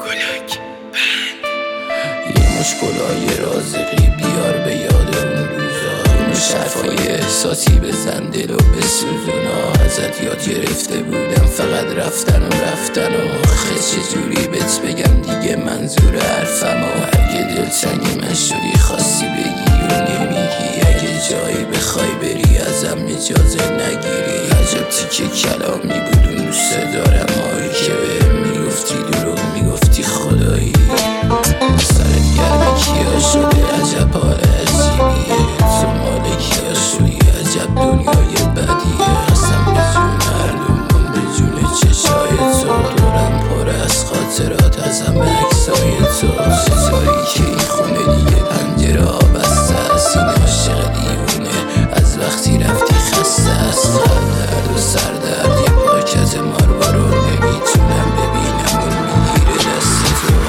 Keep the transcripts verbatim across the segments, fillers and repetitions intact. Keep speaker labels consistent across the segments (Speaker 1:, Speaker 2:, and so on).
Speaker 1: گلک بند یه مش گلای رازقی بیار به یاد اون روزا، یه مش حرفای احساسی بزن دل و بسوزونا. ازت یاد گرفته بودم فقط رفتن و رفتن و آخه چجوری بهت بگم دیگه منظور حرفم. و اگه دلتنگ من شدی خواستی بگی و نمیگی، اگه جایی بخوای بری ازم اجازه نگیری. عجب تیکه کلامی بود اون دوست دارم هایی که به میگفتی دروغ میگفتی خدایی. سرت گرم کیا شده عجب حال عجیبیه، تو مال کیا شدی عجب دنیای بدیه. قسم به جون مردمون به جون چشای تو، دورم پر از خاطرات از همه عکسای تو. ستاری که این خونه دیگه پنجره ها بسته است، این عاشق دیوونه از وقتی رفتی خسته است. درد و سردرد یه پاکت ماربارو نمیتونم ببینم اون میگیره دست تو.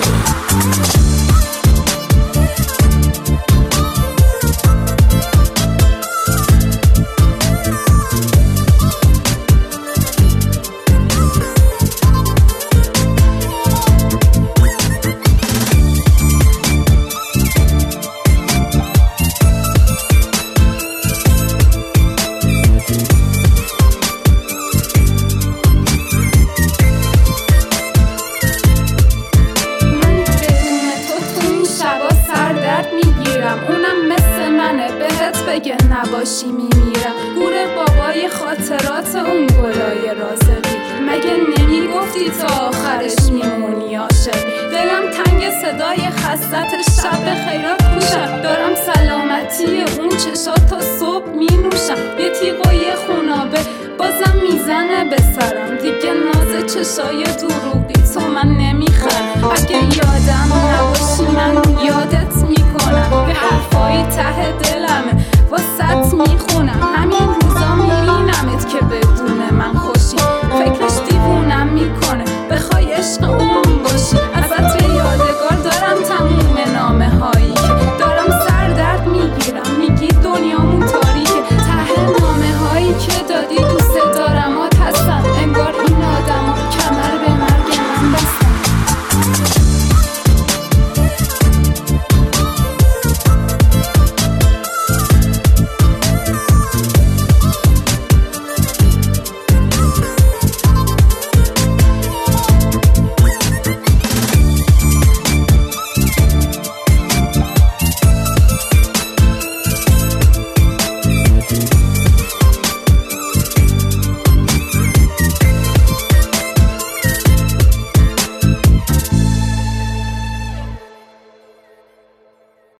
Speaker 2: اونم مثل منه بهت بگه نباشی میمیرم. گور بابای خاطرات اون گلای رازقی، مگه نمیگفتی تا آخرش میمونی عاشق؟ دلم تنگ صدای خستت شب خیرات کوشم، دارم سلامتی اون چشات تا صبح مینوشم. یه تیغ و یه خونابه بازم میزنه به سرم، دیگه ناز چشای دروغی تو